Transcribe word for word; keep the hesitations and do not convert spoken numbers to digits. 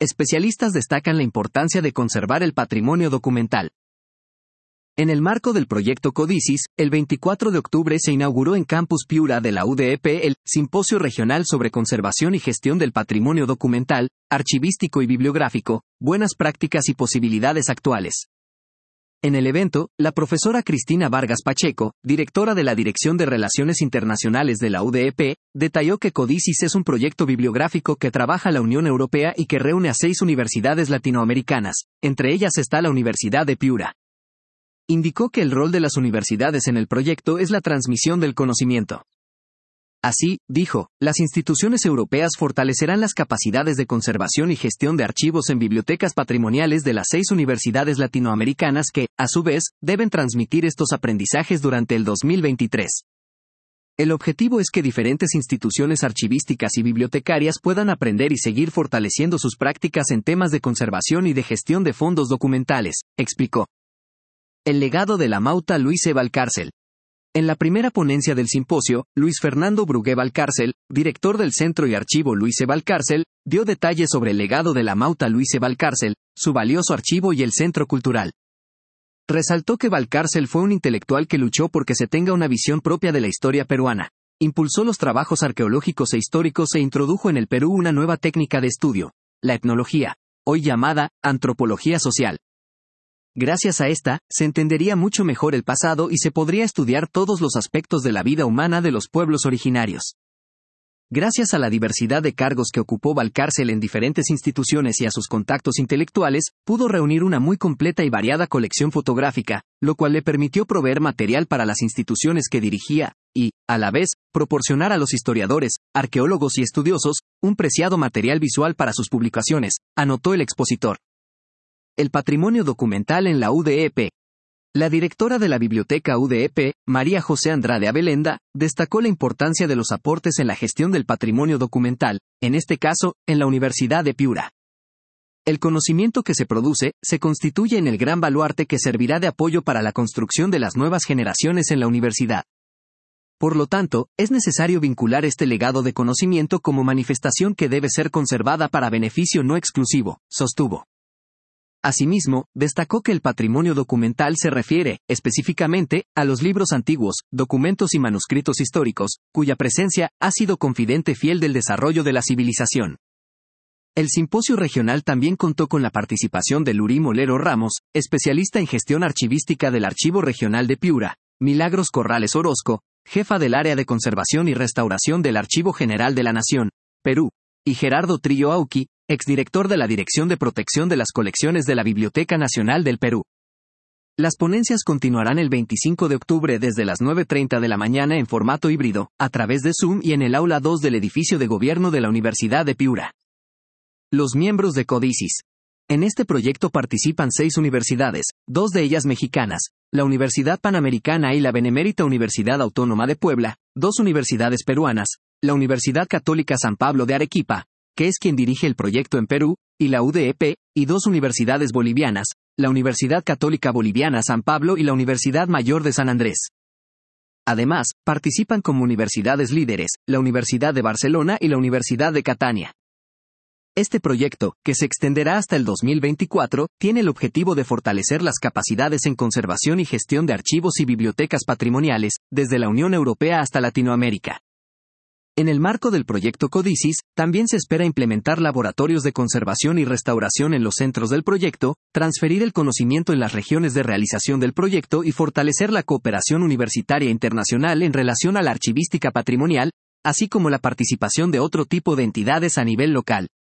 especialistas destacan la importancia de conservar el patrimonio documental. En el marco del proyecto Codicis, el veinticuatro de octubre se inauguró en Campus Piura de la U D E P el Simposio Regional sobre Conservación y Gestión del Patrimonio Documental, Archivístico y Bibliográfico, Buenas Prácticas y Posibilidades Actuales. En el evento, la profesora Cristina Vargas Pacheco, directora de la Dirección de Relaciones Internacionales de la U D E P, detalló que Codicis es un proyecto bibliográfico que trabaja la Unión Europea y que reúne a seis universidades latinoamericanas, entre ellas está la Universidad de Piura. Indicó que el rol de las universidades en el proyecto es la transmisión del conocimiento. Así, dijo, las instituciones europeas fortalecerán las capacidades de conservación y gestión de archivos en bibliotecas patrimoniales de las seis universidades latinoamericanas que, a su vez, deben transmitir estos aprendizajes durante el dos mil veintitrés. El objetivo es que diferentes instituciones archivísticas y bibliotecarias puedan aprender y seguir fortaleciendo sus prácticas en temas de conservación y de gestión de fondos documentales, explicó. El legado de la Mauta Luis E. Valcárcel. En la primera ponencia del simposio, Luis Fernando Brugué Valcárcel, director del Centro y Archivo Luis E. Valcárcel, dio detalles sobre el legado de la Mauta Luis E. Valcárcel, su valioso archivo y el centro cultural. Resaltó que Valcárcel fue un intelectual que luchó porque se tenga una visión propia de la historia peruana. Impulsó los trabajos arqueológicos e históricos e introdujo en el Perú una nueva técnica de estudio, la etnología, hoy llamada antropología social. Gracias a esta, se entendería mucho mejor el pasado y se podría estudiar todos los aspectos de la vida humana de los pueblos originarios. Gracias a la diversidad de cargos que ocupó Valcárcel en diferentes instituciones y a sus contactos intelectuales, pudo reunir una muy completa y variada colección fotográfica, lo cual le permitió proveer material para las instituciones que dirigía, y, a la vez, proporcionar a los historiadores, arqueólogos y estudiosos, un preciado material visual para sus publicaciones, anotó el expositor. El patrimonio documental en la U D E P. La directora de la Biblioteca U D E P, María José Andrade Abelenda, destacó la importancia de los aportes en la gestión del patrimonio documental, en este caso, en la Universidad de Piura. El conocimiento que se produce, se constituye en el gran baluarte que servirá de apoyo para la construcción de las nuevas generaciones en la universidad. Por lo tanto, es necesario vincular este legado de conocimiento como manifestación que debe ser conservada para beneficio no exclusivo, sostuvo. Asimismo, destacó que el patrimonio documental se refiere, específicamente, a los libros antiguos, documentos y manuscritos históricos, cuya presencia ha sido confidente fiel del desarrollo de la civilización. El simposio regional también contó con la participación de Lurí Molero Ramos, especialista en gestión archivística del Archivo Regional de Piura, Milagros Corrales Orozco, jefa del área de conservación y restauración del Archivo General de la Nación, Perú, y Gerardo Trillo Auqui, exdirector de la Dirección de Protección de las Colecciones de la Biblioteca Nacional del Perú. Las ponencias continuarán el veinticinco de octubre desde las nueve treinta de la mañana en formato híbrido, a través de Zoom y en el aula dos del edificio de gobierno de la Universidad de Piura. Los miembros de Codicis. En este proyecto participan seis universidades, dos de ellas mexicanas, la Universidad Panamericana y la Benemérita Universidad Autónoma de Puebla, dos universidades peruanas, la Universidad Católica San Pablo de Arequipa, que es quien dirige el proyecto en Perú, y la U D E P, y dos universidades bolivianas, la Universidad Católica Boliviana San Pablo y la Universidad Mayor de San Andrés. Además, participan como universidades líderes, la Universidad de Barcelona y la Universidad de Catania. Este proyecto, que se extenderá hasta el dos mil veinticuatro, tiene el objetivo de fortalecer las capacidades en conservación y gestión de archivos y bibliotecas patrimoniales, desde la Unión Europea hasta Latinoamérica. En el marco del proyecto Codicis, también se espera implementar laboratorios de conservación y restauración en los centros del proyecto, transferir el conocimiento en las regiones de realización del proyecto y fortalecer la cooperación universitaria internacional en relación a la archivística patrimonial, así como la participación de otro tipo de entidades a nivel local.